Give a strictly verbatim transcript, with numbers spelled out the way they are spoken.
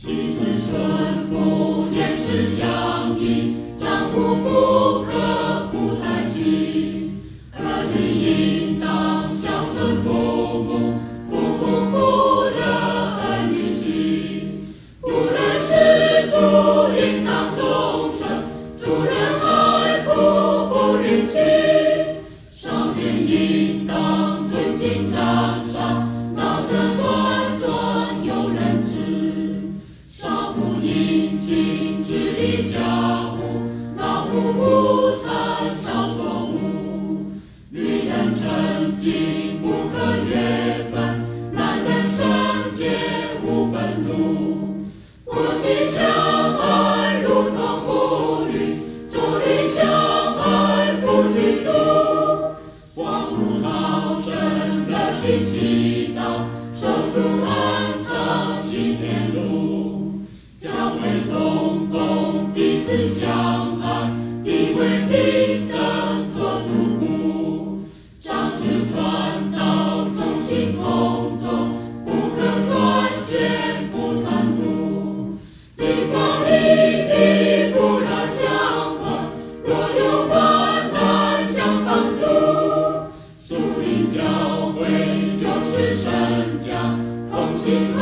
妻子顺服，言辞相应，丈夫不可负太轻，儿女应当孝顺父母，父母不惹儿女心。不认识主应当忠诚，主人爱父不离弃，少年应当尊敬长上，老者端庄有仁慈。少妇应尽治理家务，老妇无产少错误。女人称敬不可越分，男人圣洁无愤怒。夫妻相爱如同母女，妯娌相爱不嫉妒。望母老身热心祈祷，手术安常行天路。教会同工彼此相爱，地位平等做主顾。长子传道忠心同宗，不可专权不贪图。地方一体不让相反，若有患难相帮助。属灵教会就是神家，同心。